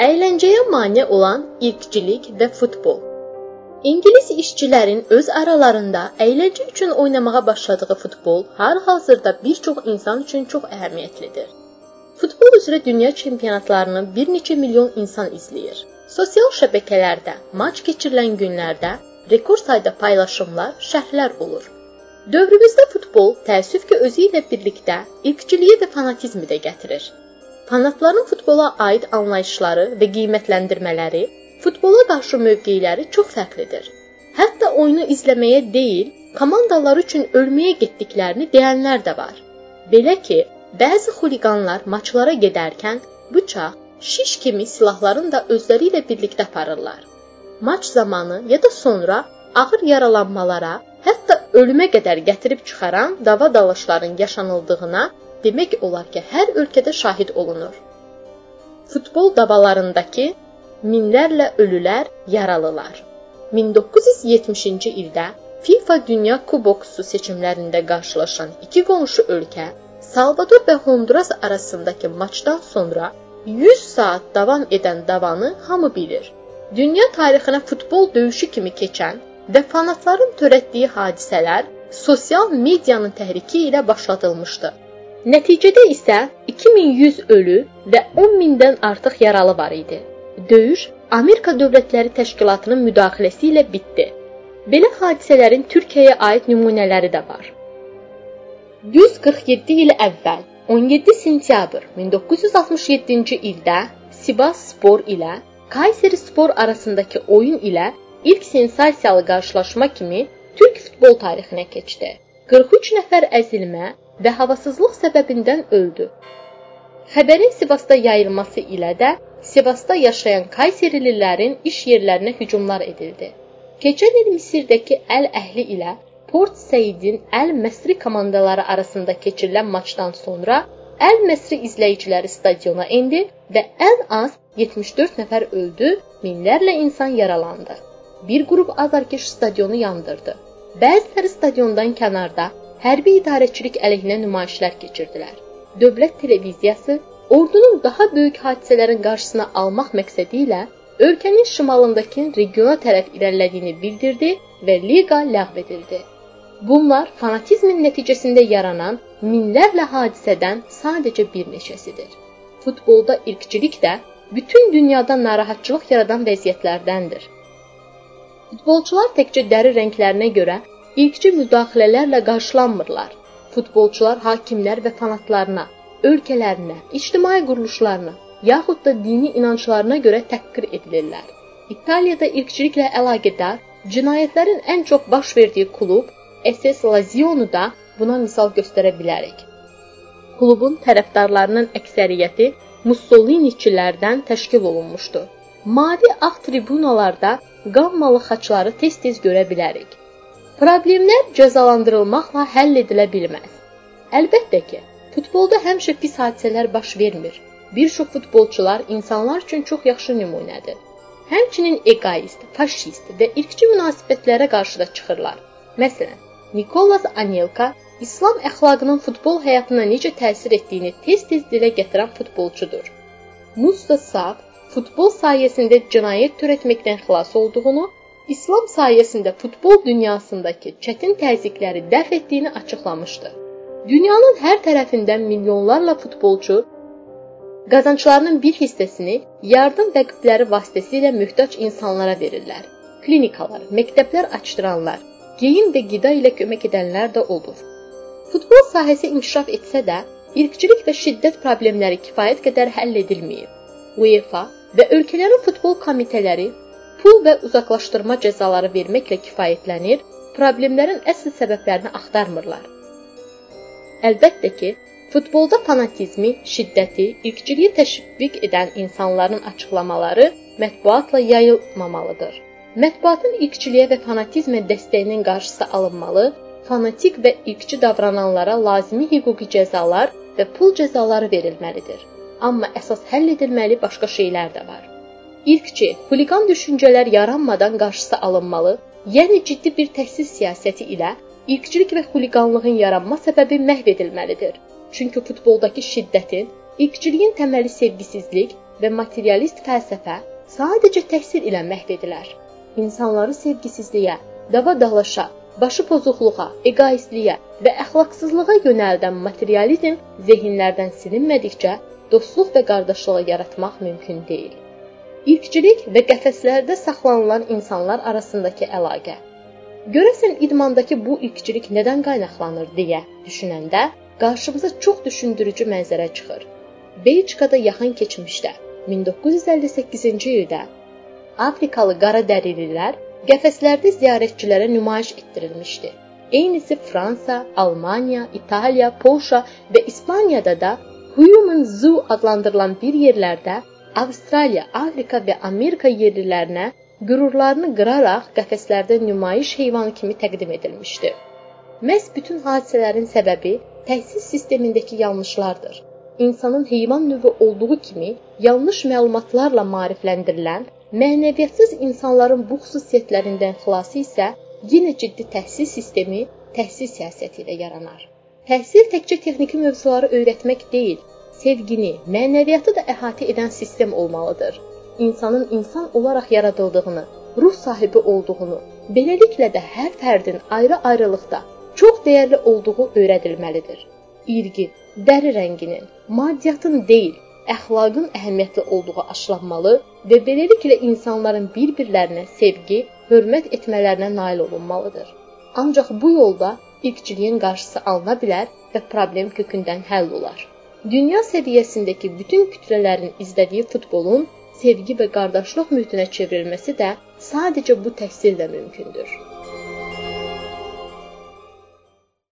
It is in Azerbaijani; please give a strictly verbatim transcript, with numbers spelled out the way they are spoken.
Əyləncəyə mane olan irqçilik və futbol. İngilis işçilərin öz aralarında əyləncə üçün oynamağa başladığı futbol hal-hazırda bir çox insan üçün çox əhəmiyyətlidir. Futbol üzrə dünya çempionatlarını bir neçə milyon insan izləyir. Sosial şəbəkələrdə maç keçirilən günlərdə rekord sayda paylaşımlar, şərhlər olur. Dövrümüzdə futbol təəssüf ki, özü ilə birlikdə irqçiliyi və fanatizmi də gətirir. Fanatların futbola aid anlayışları və qiymətləndirmələri, futbola qarşı mövqeləri çox fərqlidir. Hətta oyunu izləməyə deyil, komandalar üçün ölməyə getdiklərini deyənlər də var. Belə ki, bəzi xuliqanlar maçlara gedərkən bıçaq, şiş kimi silahların da özləri ilə birlikdə aparırlar. Maç zamanı ya da sonra ağır yaralanmalara, hətta ölümə qədər gətirib çıxaran dava-dalaşların yaşanıldığına demək olar ki, hər ölkədə şahid olunur. Futbol davalarındakı minlərlə ölülər, yaralılar. min doqquz yüz yetmişinci ildə FIFA Dünya Kubokusu seçimlərində qarşılaşan iki qonşu ölkə Salvador və Honduras arasındakı maçdan sonra yüz saat davam edən davanı hamı bilir. Dünya tarixinə futbol döyüşü kimi keçən və fanatların törətdiyi hadisələr sosial medianın təhriki ilə başladılmışdı. Nəticədə isə iki min yüz ölü və on mindən artıq yaralı var idi. Döyüş Amerika Dövlətləri Təşkilatının müdaxiləsi ilə bitdi. Belə hadisələrin Türkiyəyə aid nümunələri də var. yüz qırx yeddi il əvvəl, on yeddi sentyabr min doqquz yüz altmış yeddinci ildə Sivas Spor ilə Kayseri Spor arasındakı oyun ilə ilk sensasiyalı qarşılaşma kimi Türk futbol tarixinə keçdi. qırx üç nəfər əzilmə və havasızlıq səbəbindən öldü. Xəbərin Sivasda yayılması ilə də Sivasda yaşayan Kayserililərin iş yerlərinə hücumlar edildi. Keçən il Misirdəki Əl-Əhli ilə Port Saidin Əl-Məsri komandaları arasında keçirilən maçdan sonra Əl-Məsri izləyiciləri stadiona endi və ən az yetmiş dörd nəfər öldü, minlərlə insan yaralandı. Bir qrup azarkeş stadionu yandırdı. Bəziləri stadiondan kənarda hərbi idarəçilik əleyhinə nümayişlər keçirdilər. Dövlət televiziyası ordunun daha böyük hadisələrin qarşısını almaq məqsədi ilə ölkənin şimalındakı regiona tərəf irəlilədiyini bildirdi və liqa ləğv edildi. Bunlar fanatizmin nəticəsində yaranan minlərlə hadisədən sadəcə bir neçəsidir. Futbolda irqçilik də bütün dünyada narahatçılıq yaradan vəziyyətlərdəndir. Futbolçular təkcə dəri rənglərinə görə irqçi müdaxilələrlə qarşılanmırlar. Futbolçular hakimlər və fanatlarına, ölkələrinə, ictimai quruluşlarına, yaxud da dini inanclarına görə təhqir edilirlər. İtaliyada irqçiliklə əlaqədar cinayətlərin ən çox baş verdiyi klub S S Lazio-nu da buna misal göstərə bilərik. Klubun tərəfdarlarının əksəriyyəti Mussoliniçilərdən təşkil olunmuşdu. Mavi ağ tribunalarda qammalı xaçları tez-tez görə bilərik. Problemlər cəzalandırılmaqla həll edilə bilməz. Əlbəttə ki, futbolda həmişə pis hadisələr baş vermir. Bir çox futbolçular insanlar üçün çox yaxşı nümunədir. Həmçinin egoist, faşist və irqçi münasibətlərə qarşı da çıxırlar. Məsələn, Nikolas Anelka İslam əxlaqının futbol həyatına necə təsir etdiyini tez-tez dilə gətirən futbolçudur. Musa Sav futbol sayəsində cinayət törətməkdən xilas olduğunu, İslam sayəsində futbol dünyasındakı çətin təzyiqləri dəf etdiyini açıqlamışdı. Dünyanın hər tərəfindən milyonlarla futbolçu qazanclarının bir hissəsini yardım vəqfləri vasitəsilə möhtac insanlara verirlər. Klinikalar, məktəblər açdıranlar, geyim və qida ilə kömək edənlər də olur. Futbol sahəsi inkişaf etsə də, irqçilik və şiddət problemləri kifayət qədər həll edilməyib. UEFA və ölkələrin futbol komitələri pul və uzaqlaşdırma cəzaları verməklə kifayətlənir, problemlərin əsl səbəblərini axtarmırlar. Əlbəttə ki, futbolda fanatizmi, şiddəti, irqçiliyi təşviq edən insanların açıqlamaları mətbuatla yayılmamalıdır. Mətbuatın irqçiliyə və fanatizmə dəstəyinin qarşısı alınmalı, fanatik və irqçi davrananlara lazımi hüquqi cəzalar və pul cəzaları verilməlidir. Amma əsas həll edilməli başqa şeylər də var. İrqçi, xuliqan düşüncələr yaranmadan qarşısı alınmalı, yəni ciddi bir təhsil siyasəti ilə irqçilik və xuliqanlığın yaranma səbəbi məhv edilməlidir. Çünki futboldakı şiddətin, irqçiliyin təməli sevgisizlik, və materialist fəlsəfə sadəcə təhsil ilə məhv edilər. İnsanları sevgisizliyə, dava-dalaşa, başı pozuqluğa, egoistliyə və əxlaqsızlığa yönəldən materializm zehinlərdən silinmədikcə dostluq və qardaşlığı yaratmaq mümkün deyil. İrqçilik və qəfəslərdə saxlanılan insanlar arasındakı əlaqə. Görəsən idmandakı bu irqçilik nədən qaynaqlanır deyə düşünəndə qarşımıza çox düşündürücü mənzərə çıxır. Belçikada yaxın keçmişdə min doqquz yüz əlli səkkizinci ildə Afrikalı qara dərililər qəfəslərdə ziyarətçilərə nümayiş etdirilmişdi. Eynisi Fransa, Almaniya, İtaliya, Polşa və İspaniyada da Human Zoo adlandırılan bir yerlərdə Avstraliya, Afrika və Amerika yerlilərinə qürurlarını qıraraq qəfəslərdə nümayiş heyvanı kimi təqdim edilmişdi. Məhz bütün hadisələrin səbəbi təhsil sistemindəki yanlışlardır. İnsanın heyvan növü olduğu kimi yanlış məlumatlarla maarifləndirilən, mənəviyyatsız insanların bu xüsusiyyətlərindən xilası isə yenə ciddi təhsil sistemi, təhsil siyasəti ilə yaranar. Təhsil təkcə texniki mövzuları öyrətmək deyil, sevgini, mənəviyyatı da əhatə edən sistem olmalıdır. İnsanın insan olaraq yaradıldığını, ruh sahibi olduğunu, beləliklə də hər fərdin ayrı-ayrılıqda çox dəyərli olduğu öyrədilməlidir. İrqin, dəri rənginin, maddiyyatın deyil, əxlaqın əhəmiyyətli olduğu aşılanmalı və beləliklə insanların bir-birlərinə sevgi, hörmət etmələrinə nail olunmalıdır. Ancaq bu yolda irqçiliyin qarşısı alına bilər və problem kökündən həll olar. Dünya səviyyəsindəki bütün kütlələrin izlədiyi futbolun sevgi və qardaşlıq mühitinə çevrilməsi də sadəcə bu təhsillə mümkündür.